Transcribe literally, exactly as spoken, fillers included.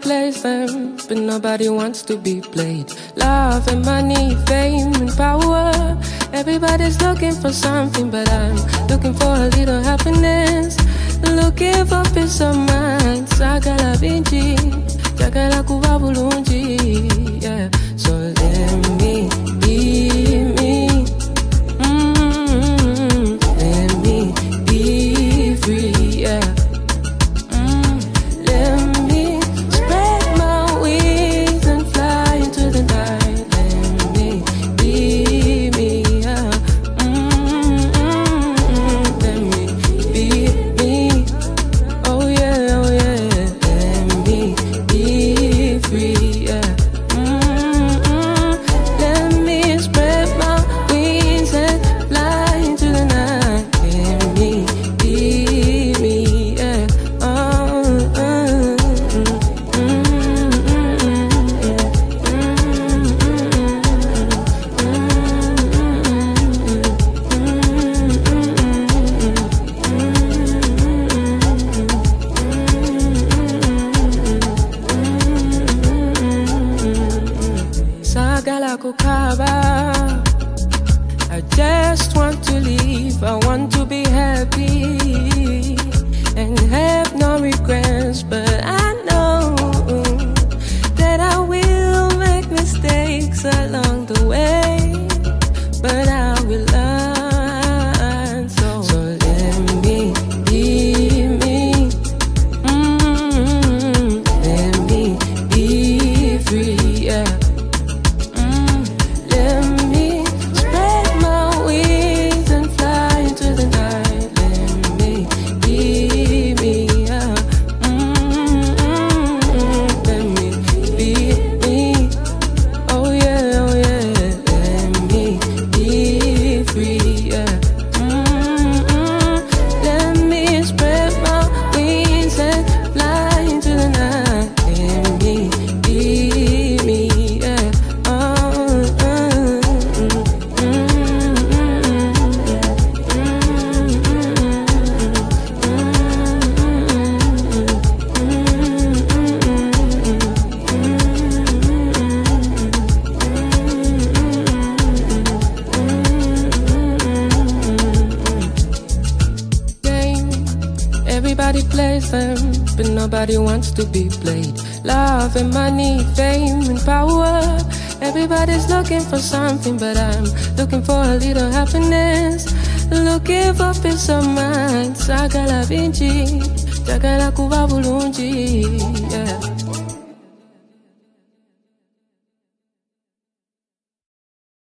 plays them, but nobody wants to be played. Love and money, fame and power. Everybody's looking for something, but I'm looking for a little happiness. Looking for peace of mind. Sagala binji, jagala kuba bulunji. Yeah, so let me be me. Mm-hmm. Let me be free. Yeah. I just want to live, I want to be happy and have no regrets, but I know that I will make mistakes along the way, but I will learn. So, so let me be me. Mm-hmm. Let me be free, yeah. Everybody plays them, but nobody wants to be played. Love and money, fame and power. Everybody's looking for something, but I'm looking for a little happiness. Looking for peace of mind. Sagala binji, jagala kuba bulunji. Yeah.